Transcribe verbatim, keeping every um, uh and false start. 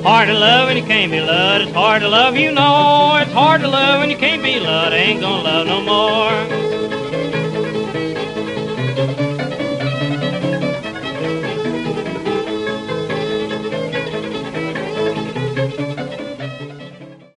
Hard to love when you can't be loved. It's hard to love, you know. It's hard to love when you can't be loved. I ain't gonna love no more.